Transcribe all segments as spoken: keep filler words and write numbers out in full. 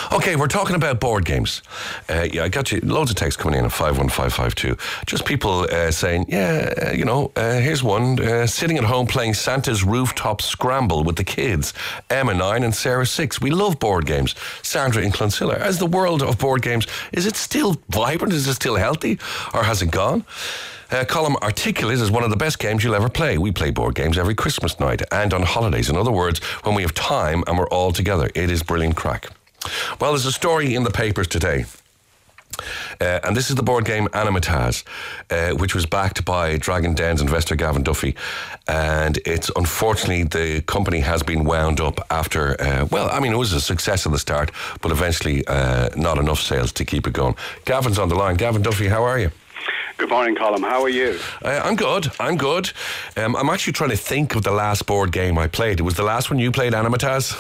Okay, we're talking about board games. Uh, yeah, I got you loads of texts coming in at five one five five two. Just people uh, saying, yeah, uh, you know, uh, here's one. Uh, sitting at home playing Santa's Rooftop Scramble with the kids. Emma nine and Sarah six. We love board games. Sandra in Clonsilla. As the world of board games, is it still vibrant? Is it still healthy? Or has it gone? Uh, Column Articulate is one of the best games you'll ever play. We play board games every Christmas night and on holidays. In other words, when we have time and we're all together. It is brilliant crack. Well, there's a story in the papers today. Uh, and this is the board game Animataz, uh, which was backed by Dragon Den's investor Gavin Duffy. And it's unfortunately the company has been wound up after, uh, well, I mean, it was a success at the start, but eventually uh, not enough sales to keep it going. Gavin's on the line. Gavin Duffy, how are you? Good morning, Colm. How are you? Uh, I'm good. I'm good. Um, I'm actually trying to think of the last board game I played. It was the last one you played, Animataz?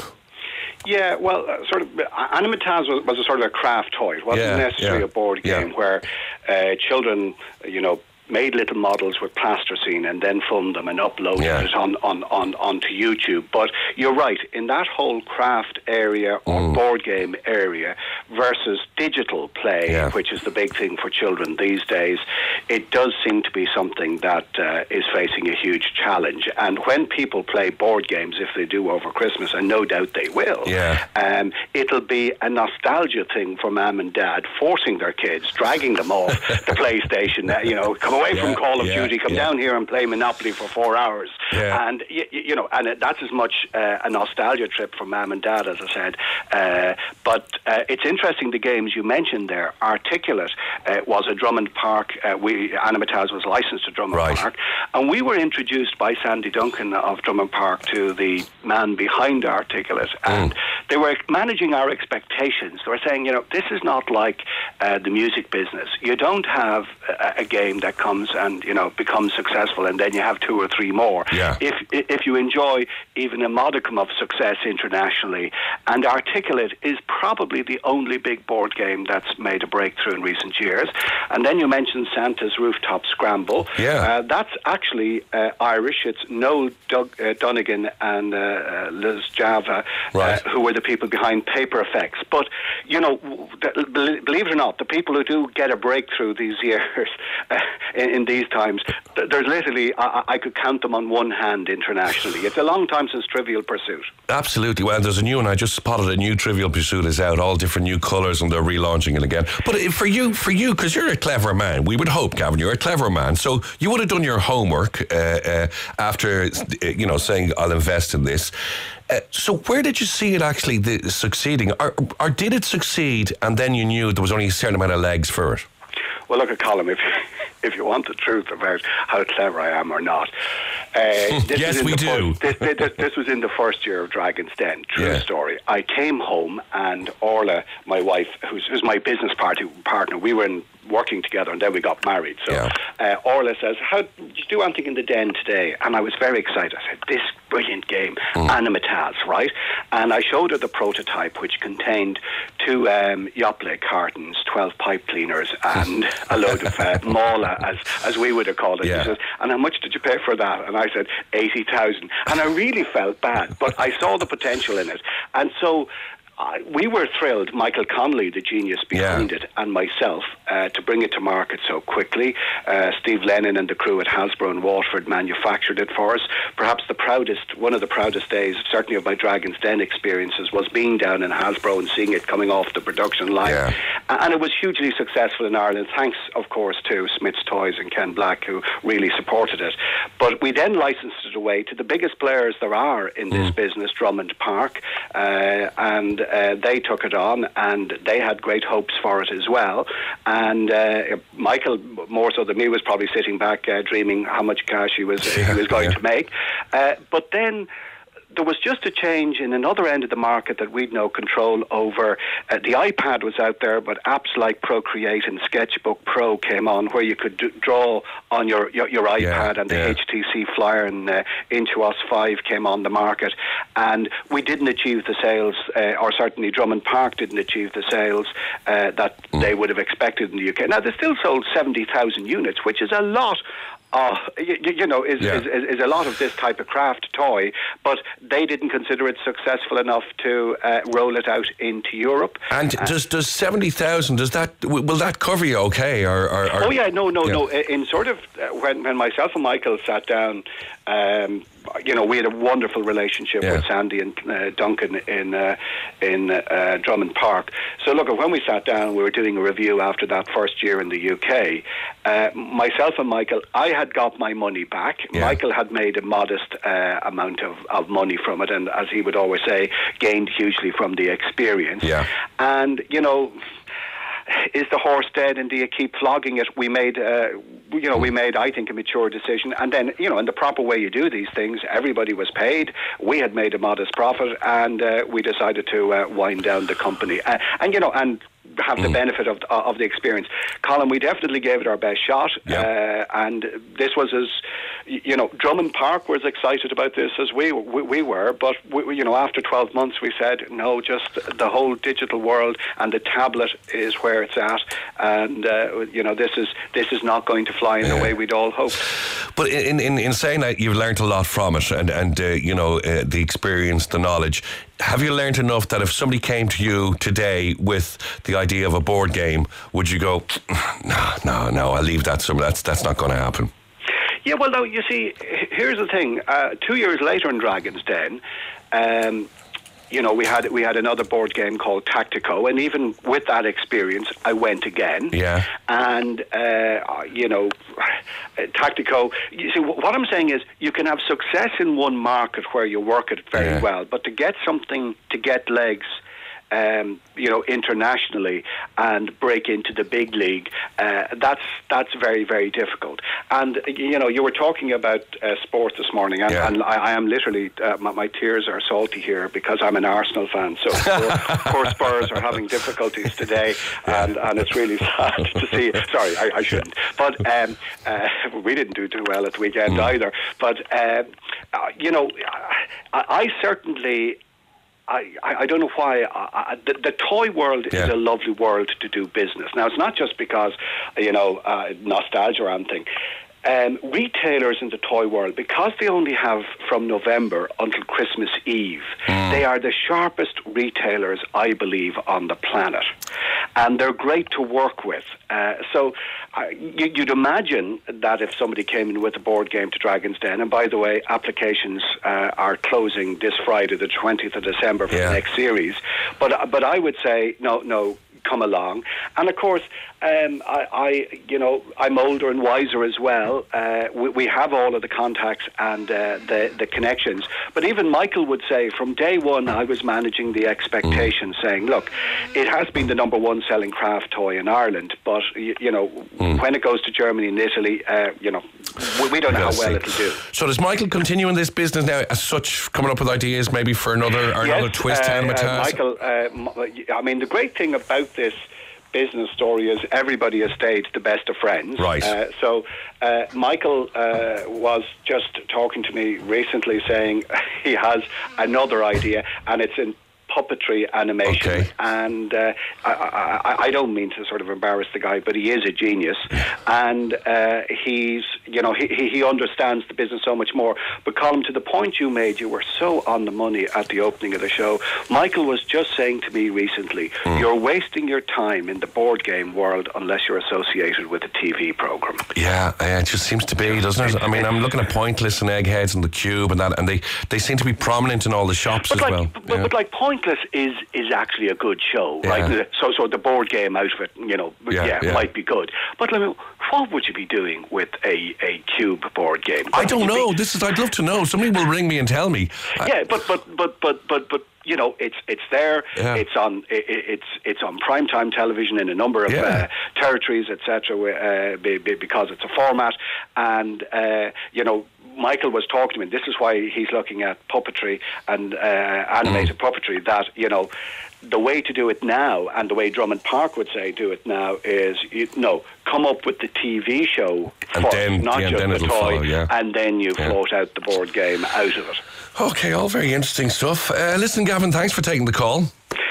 Yeah, well, uh, sort of, Animataz was, was a sort of a craft toy. It wasn't yeah, necessarily yeah, a board game yeah. where uh, children, you know, made little models with plasticine and then filmed them and uploaded yeah. it on, on, on onto YouTube. But you're right, in that whole craft area or mm. board game area versus digital play, yeah. which is the big thing for children these days, it does seem to be something that uh, is facing a huge challenge. And when people play board games, if they do over Christmas, and no doubt they will, yeah. um, it'll be a nostalgia thing for mum and dad, forcing their kids, dragging them off the PlayStation, uh, you know, come away yeah, from Call of yeah, Duty, come yeah. down here and play Monopoly for four hours. Yeah. And, you, you know, and that's as much uh, a nostalgia trip for mum and dad, as I said. Uh, but uh, it's interesting, the games you mentioned there. Articulate uh, was a Drummond Park, uh, we Animataz was licensed to Drummond right. Park, and we were introduced by Sandy Duncan of Drummond Park to the man behind Articulate, and mm. they were managing our expectations. They were saying, you know, this is not like uh, the music business. You don't have a, a game that comes and, you know, becomes successful and then you have two or three more. Yeah. If if you enjoy even a modicum of success internationally, and Articulate is probably the only big board game that's made a breakthrough in recent years. And then you mentioned Santa's Rooftop Scramble. Yeah. Uh, that's actually uh, Irish. It's Noel Doug, uh, Dunnigan and uh, uh, Liz Java, right. uh, who were the people behind Paper Effects. But, you know, th- believe it or not, the people who do get a breakthrough these years, uh, in, in these times, th- there's literally, I-, I could count them on one hand internationally. It's a long time since Trivial Pursuit. Absolutely. Well, there's a new one. I just spotted a new Trivial Pursuit is out, all different new colours, and they're relaunching it again. But for you, for you, because you're a clever man, we would hope, Gavin, you're a clever man, so you would have done your homework uh, uh, after, uh, you know, saying, I'll invest in this. Uh, so where did you see it actually the, succeeding? Or, or did it succeed and then you knew there was only a certain amount of legs for it? Well, look at Colm, if if you want the truth about how clever I am or not. Uh, this yes, was in we the do. First, this, this, this was in the first year of Dragon's Den. True yeah. story. I came home and Orla, my wife, who's, who's my business party, partner, we were in working together and then we got married. So yeah. uh, Orla says, how did you do anything in the den today? And I was very excited. I said, this brilliant game, mm. Animataz, right? And I showed her the prototype, which contained two um, Yoplait cartons, twelve pipe cleaners, and a load of uh, mala, as as we would have called it. Yeah. She says, and how much did you pay for that? And I said, eighty thousand. And I really felt bad, but I saw the potential in it. And so Uh, we were thrilled, Michael Connolly, the genius behind yeah. it, and myself, uh, to bring it to market so quickly. Uh, Steve Lennon and the crew at Hasbro in Waterford manufactured it for us. Perhaps the proudest, one of the proudest days, certainly of my Dragon's Den experiences, was being down in Hasbro and seeing it coming off the production line. Yeah. And it was hugely successful in Ireland, thanks, of course, to Smith's Toys and Ken Black, who really supported it. But we then licensed it away to the biggest players there are in this mm. business, Drummond Park, uh, and Uh, they took it on and they had great hopes for it as well. And uh, Michael, more so than me, was probably sitting back uh, dreaming how much cash he was, he was going yeah. to make. Uh, but then there was just a change in another end of the market that we'd no control over. Uh, the iPad was out there, but apps like Procreate and Sketchbook Pro came on, where you could d- draw on your, your, your iPad, yeah, and the yeah. H T C Flyer and uh, Intuos five came on the market. And we didn't achieve the sales, uh, or certainly Drummond Park didn't achieve the sales uh, that mm. they would have expected in the U K. Now, they still sold seventy thousand units, which is a lot Uh, you, you know, is, yeah. is, is, is a lot of this type of craft toy, but they didn't consider it successful enough to uh, roll it out into Europe. And uh, does does seventy thousand, does that, will that cover you okay? Or, or, or oh yeah, no, no, yeah. no. In sort of, uh, when, when myself and Michael sat down, um, you know, we had a wonderful relationship yeah. with Sandy and uh, Duncan in uh, in uh, Drummond Park. So look, when we sat down, we were doing a review after that first year in the U K. Uh, myself and Michael, I had got my money back. Yeah. Michael had made a modest uh, amount of, of money from it, and as he would always say, gained hugely from the experience. Yeah. And, you know, is the horse dead and do you keep flogging it? We made, uh, you know, we made, I think, a mature decision. And then, you know, in the proper way you do these things, everybody was paid. We had made a modest profit, and uh, we decided to uh, wind down the company. Uh, and, you know, and have the mm. benefit of of the experience. Colin, we definitely gave it our best shot, yeah. uh, and this was as, you know, Drummond Park was excited about this as we we, we were, but we, you know, after twelve months we said no, just the whole digital world and the tablet is where it's at, and uh, you know, this is this is not going to fly in yeah. the way we'd all hoped. But in in, in saying that, you've learned a lot from it, and and uh, you know, uh, the experience, the knowledge. Have you learned enough that if somebody came to you today with the idea of a board game, would you go, no, no, no, I'll leave that somewhere. That's that's not going to happen? Yeah, well, no, you see, here's the thing. Uh, two years later in Dragon's Den, um, you know, we had we had another board game called Tactico, and even with that experience, I went again. Yeah. And uh, you know, Tactico. You see, what I'm saying is, you can have success in one market where you work it very yeah. well, but to get something, to get legs, Um, you know, internationally and break into the big league, uh, that's that's very, very difficult. And, you know, you were talking about uh, sport this morning, and, yeah. and I, I am literally, uh, my, my tears are salty here because I'm an Arsenal fan. So, of course, Spurs are having difficulties today, and, and it's really sad to see. Sorry, I, I shouldn't. But um, uh, we didn't do too well at the weekend mm. either. But, uh, uh, you know, I, I certainly... I, I don't know why. I, I, the, the toy world yeah. is a lovely world to do business. Now, it's not just because, you know, uh, nostalgia or anything. Um, retailers in the toy world, because they only have from November until Christmas Eve, mm. they are the sharpest retailers, I believe, on the planet. And they're great to work with. Uh, so uh, you, you'd imagine that if somebody came in with a board game to Dragon's Den, and by the way, applications uh, are closing this Friday, the twentieth of December, for yeah. the next series. But, but I would say, no, no, come along. And of course, um, I, I, you know, I'm older and wiser as well. Uh, we, we have all of the contacts and uh, the the connections. But even Michael would say, from day one, I was managing the expectations, mm. saying, look, it has been the number one selling craft toy in Ireland, but you, you know, mm. when it goes to Germany and Italy, uh, you know, we, we don't know how well it'll do. So does Michael continue in this business now, as such, coming up with ideas maybe for another or yes, another twist? Uh, uh, Michael, uh, I mean, the great thing about this business story is everybody has stayed the best of friends. Right. Uh, so uh, Michael uh, was just talking to me recently saying he has another idea, and it's in puppetry animation. Okay. And uh, I, I, I don't mean to sort of embarrass the guy, but he is a genius, and uh, he's, you know, he, he understands the business so much more. But Colin, to the point you made, you were so on the money at the opening of the show. Michael was just saying to me recently, mm. you're wasting your time in the board game world unless you're associated with a T V program. Yeah, uh, it just seems to be, doesn't it? I mean, I'm looking at Pointless and Eggheads and The Cube and that, and they, they seem to be prominent in all the shops but as like, well. But, yeah. but like Pointless is is actually a good show, yeah. right? So so the board game out of it, you know, yeah, yeah, yeah. might be good. But I mean, what would you be doing with a, a Cube board game? What I don't know. Be? This is. I'd love to know. Somebody will ring me and tell me. Yeah, but but but but but but. You know, it's it's there. Yeah. It's on it, it's it's on primetime television in a number of yeah. uh, territories, et cetera. Uh, because it's a format, and uh, you know, Michael was talking to me. This is why he's looking at puppetry and uh, animated mm. puppetry. That, you know, the way to do it now, and the way Drummond Park would say do it now, is you know, come up with the T V show and first, then, not yeah, just then the it'll toy, follow, yeah. and then you yeah. float out the board game out of it. Okay, all very interesting stuff. Uh, listen, Gavin, thanks for taking the call.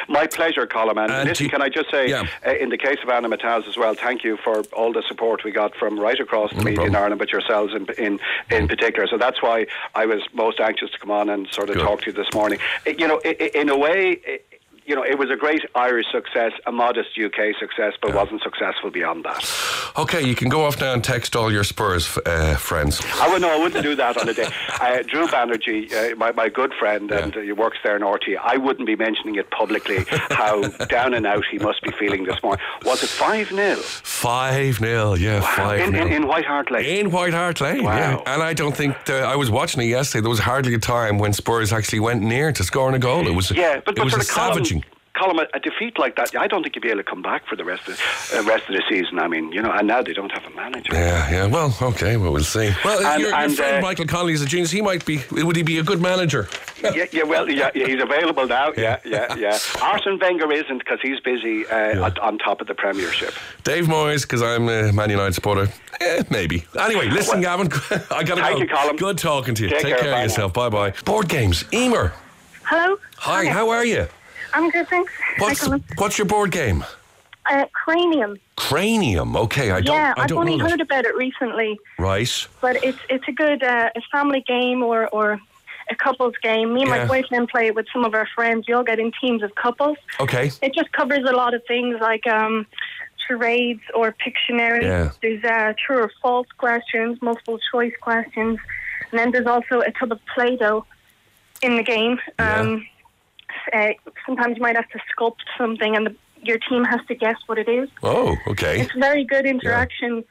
My pleasure, Colin. And, and listen, you, can I just say, yeah. uh, in the case of Anna Mataz as well, thank you for all the support we got from right across the no media problem. in Ireland, but yourselves in in, in mm. particular. So that's why I was most anxious to come on and sort of Good. talk to you this morning. It, you know, it, in a way... It, You know, it was a great Irish success, a modest U K success, but yeah. wasn't successful beyond that. Okay, you can go off now and text all your Spurs uh, friends. I would no, I wouldn't do that on a day. Uh, Drew Banerjee, uh, my, my good friend, yeah. and uh, he works there in R T. I wouldn't be mentioning it publicly how down and out he must be feeling this morning. Was it five nil? five nil, yeah, wow. five nil. In, in, in White Hart Lane. In White Hart Lane, wow. yeah. And I don't think, the, I was watching it yesterday, there was hardly a time when Spurs actually went near to scoring a goal. It was, yeah, but, it but was for a the column, savaging. Colin, a defeat like that, I don't think you'll be able to come back for the rest of the uh, rest of the season. I mean, you know, and now they don't have a manager. Yeah, yeah. Well, okay, well, we'll see. Well, and, your, and, your friend uh, Michael Connolly is a genius. He might be. Would he be a good manager? yeah, yeah. Well, yeah, yeah, he's available now. Yeah, yeah, yeah. Arsene Wenger isn't because he's busy uh, yeah. at, on top of the Premiership. Dave Moyes, because I'm a Man United supporter. Eh, maybe. Anyway, listen, well, Gavin. I gotta thank go. you, Colin. Good talking to you. Take, Take care, care of yourself. Bye bye. Board games. Emer. Hello. Hi. Okay. How are you? I'm good, thanks. What's, Hi, what's your board game? Uh, Cranium. Cranium. Okay, I don't. Yeah, I I've don't only know heard that. about it recently. Right. But it's it's a good uh, a family game or or a couples game. Me and Yeah. my boyfriend play it with some of our friends. We all get in teams of couples. Okay. It just covers a lot of things like um, charades or Pictionary. Yeah. There's uh, true or false questions, multiple choice questions, and then there's also a tub of Play-Doh in the game. Yeah. Um, Uh, sometimes you might have to sculpt something and the, your team has to guess what it is. Oh, okay. It's very good interaction. Yeah.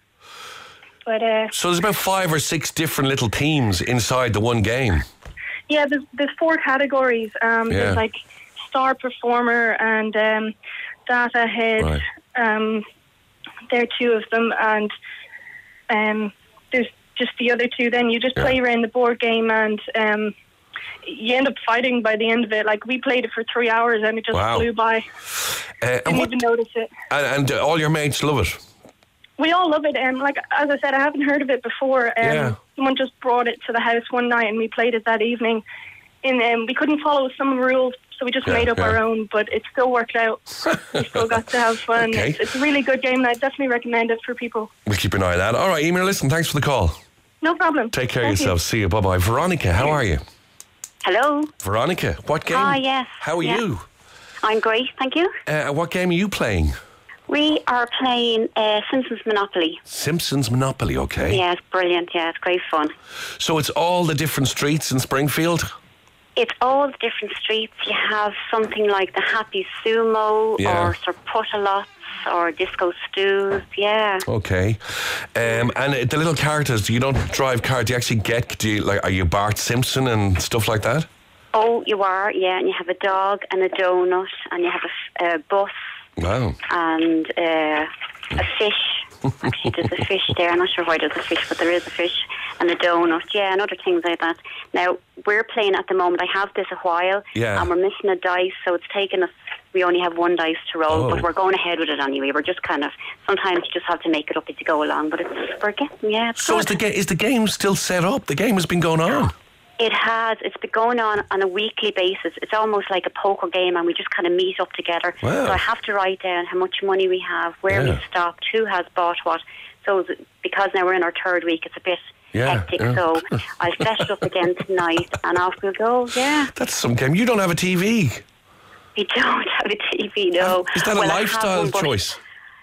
But uh, So there's about five or six different little teams inside the one game. Yeah, there's, there's four categories. Um, Yeah. There's like star performer and um, data head. Right. Um, there are two of them. And um, there's just the other two. Then you just Yeah. play around the board game and... Um, you end up fighting by the end of it. Like, we played it for three hours and it just Wow. flew by. Uh, Didn't and what, even notice it. And, and uh, all your mates love it. We all love it. And like, as I said, I haven't heard of it before. Um, Yeah. Someone just brought it to the house one night and we played it that evening. And um, we couldn't follow some rules, so we just Yeah, made up yeah. our own, but it still worked out. We still got to have fun. Okay. It's, it's a really good game and I definitely recommend it for people. We'll keep an eye on that. All right, Emer, listen, thanks for the call. No problem. Take care Thank of yourself. you. See you. Bye-bye. Veronica, how are you? Hello. Veronica, what game? Hi, yes. How are yeah. you? I'm great, thank you. Uh, what game are you playing? We are playing uh, Simpsons Monopoly. Simpsons Monopoly, okay. Yeah, it's brilliant. Yeah, it's great fun. So it's all the different streets in Springfield? It's all the different streets. You have something like the Happy Sumo Yeah. or Sir Put-A-Lots or Disco Stews. Yeah. Okay. Um, and uh, the little characters, you don't drive cars, do you actually get, do you, like, are you Bart Simpson and stuff like that? Oh, you are, yeah. And you have a dog and a donut and you have a, f- a bus Wow. and uh, a fish. Actually, there's a fish there. I'm not sure why there's a fish, but there is a fish and a donut. Yeah, and other things like that. Now, we're playing at the moment. I have this a while, Yeah. and we're missing a dice, so it's taken us. We only have one dice to roll, Oh. but we're going ahead with it anyway. We're just kind of sometimes you just have to make it up as you go along, but it's we're getting yeah. It's So good. is the, ga- is the game still set up? The game has been going on? It has. It's been going on on a weekly basis. It's almost like a poker game, and we just kind of meet up together. Wow. So I have to write down how much money we have, where Yeah. we stopped, who has bought what. So th- because now we're in our third week, it's a bit Yeah, hectic. yeah. So I'll set it up again tonight, and off we'll go. Yeah. That's some game. You don't have a T V. We don't have a T V, no. Is that a Well, I have lifestyle one, but- choice?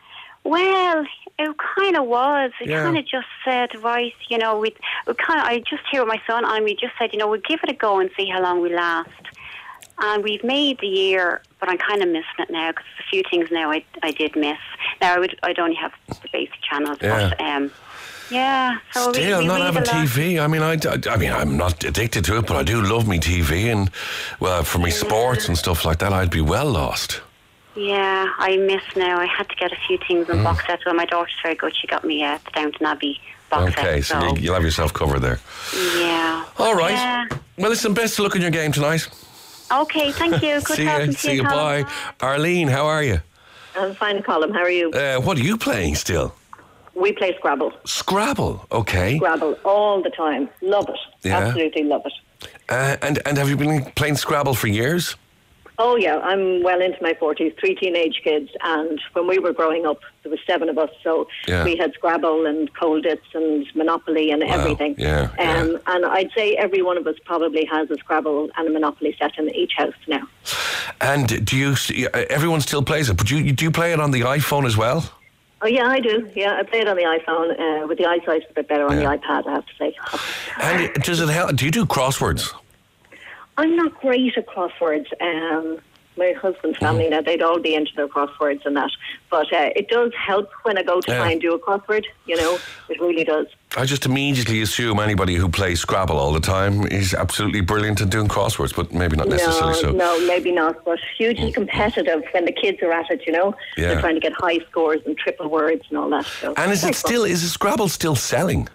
Well, it kind of was. It Yeah. kind of just said, right, you know, we we kind of. I just hear with my son, and we just said, you know, we'll give it a go and see how long we last. And we've made the year, but I'm kind of missing it now because there's a few things now I, I did miss. Now I would I'd only have the basic channels, Yeah. but um, yeah. So we- Still we, not read having a lot. T V. I mean, I, I, I mean, I'm not addicted to it, but I do love me T V, and well, for me sports and stuff like that, I'd be well lost. Yeah, I miss now. I had to get a few things in Mm. box sets. Well, my daughter's very good. She got me uh, the Downton Abbey box Okay, set. so you- you'll have yourself covered there. Yeah. All right. Yeah. Well, listen, best of luck in your game tonight. Okay, thank you. Good see talking you. to See you. Colin. Bye. Arlene, how are you? I'm fine, Colin. How are you? Uh, what are you playing still? We play Scrabble. Scrabble. Okay. Scrabble all the time. Love it. Yeah. Absolutely love it. Uh, and and have you been playing Scrabble for years? Oh, yeah, I'm well into my forties, three teenage kids, and when we were growing up, there was seven of us, so Yeah. we had Scrabble and Colditz and Monopoly and Wow, everything. yeah, yeah. Um, and I'd say every one of us probably has a Scrabble and a Monopoly set in each house now. And do you? Everyone still plays it, but you, you do play it on the iPhone as well? Oh, yeah, I do. Yeah, I play it on the iPhone. Uh, with the eyesight, it's a bit better on Yeah. the iPad, I have to say. And does it help? Do you do crosswords? I'm not great at crosswords. Um, my husband's family, now they'd all be into their crosswords and that. But uh, it does help when I go to Yeah. try and do a crossword, you know. It really does. I just immediately assume anybody who plays Scrabble all the time is absolutely brilliant at doing crosswords, but maybe not necessarily no, so. no, maybe not. But hugely competitive when the kids are at it, you know. Yeah. They're trying to get high scores and triple words and all that. So And is it it's fun. still, is Scrabble still selling?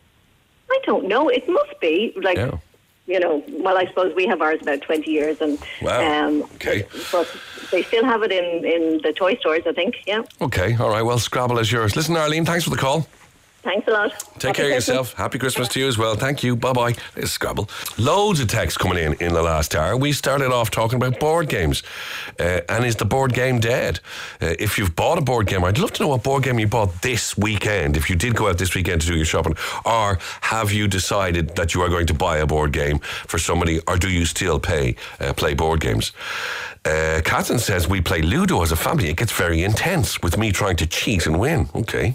I don't know. It must be. Like, Yeah. you know, well, I suppose we have ours about twenty years. and Wow. um, Okay. But they still have it in, in the toy stores, I think, yeah. Okay, all right, well, Scrabble is yours. Listen, Arlene, thanks for the call. Thanks a lot. Take Happy care of Christmas. yourself. Happy Christmas to you as well. Thank you. Bye-bye. It's Scrabble. Loads of texts coming in in the last hour. We started off talking about board games. Uh, and is the board game dead? Uh, if you've bought a board game, I'd love to know what board game you bought this weekend, if you did go out this weekend to do your shopping. Or have you decided that you are going to buy a board game for somebody, or do you still pay uh, play board games? Uh, Catherine says, we play Ludo as a family. It gets very intense with me trying to cheat and win. Okay.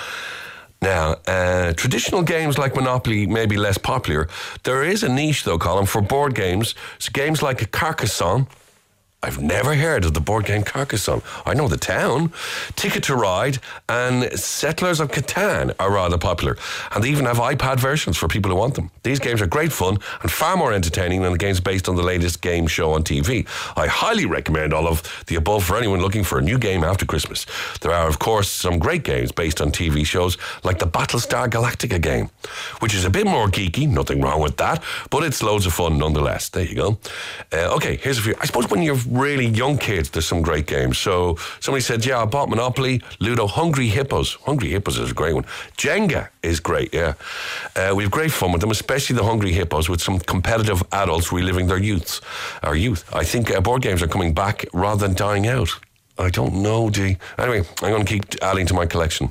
Now, uh, traditional games like Monopoly may be less popular. There is a niche, though, Colin, for board games. So games like Carcassonne. I've never heard of the board game Carcassonne. I know the town. Ticket to Ride and Settlers of Catan are rather popular. And they even have iPad versions for people who want them. These games are great fun and far more entertaining than the games based on the latest game show on T V. I highly recommend all of the above for anyone looking for a new game after Christmas. There are, of course, some great games based on T V shows like the Battlestar Galactica game, which is a bit more geeky, nothing wrong with that, but it's loads of fun nonetheless. There you go. Uh, okay, here's a few. I suppose when you're really young kids, there's some great games. So somebody said, yeah, I bought Monopoly, Ludo, Hungry Hippos. Hungry Hippos is a great one. Jenga is great, yeah. Uh, we have great fun with them, especially the Hungry Hippos, with some competitive adults reliving their youths, our youth. I think uh, board games are coming back rather than dying out. I don't know, G. Anyway, I'm going to keep adding to my collection.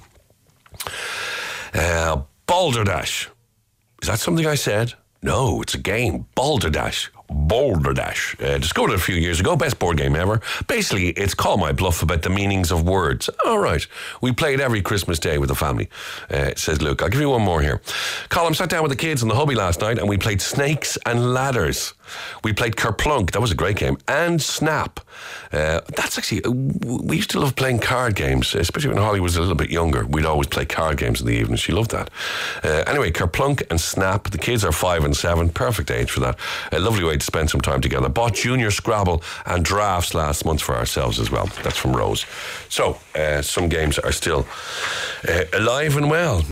Uh, Balderdash. Is that something I said? No, it's a game. Balderdash. Balderdash. Uh, discovered it a few years ago. Best board game ever. Basically, it's Call My Bluff about the meanings of words. All right. We play it every Christmas day with the family, uh, says Luke. I'll give you one more here. Colin sat down with the kids and the hubby last night and we played Snakes and Ladders. We played Kerplunk. That was a great game. And Snap. Uh, that's actually... Uh, we used to love playing card games, especially when Holly was a little bit younger. We'd always play card games in the evening. She loved that. Uh, anyway, Kerplunk and Snap. The kids are five and seven. Perfect age for that. A lovely way to spend some time together. Bought Junior Scrabble and Drafts last month for ourselves as well. That's from Rose. So, uh, some games are still uh, alive and well.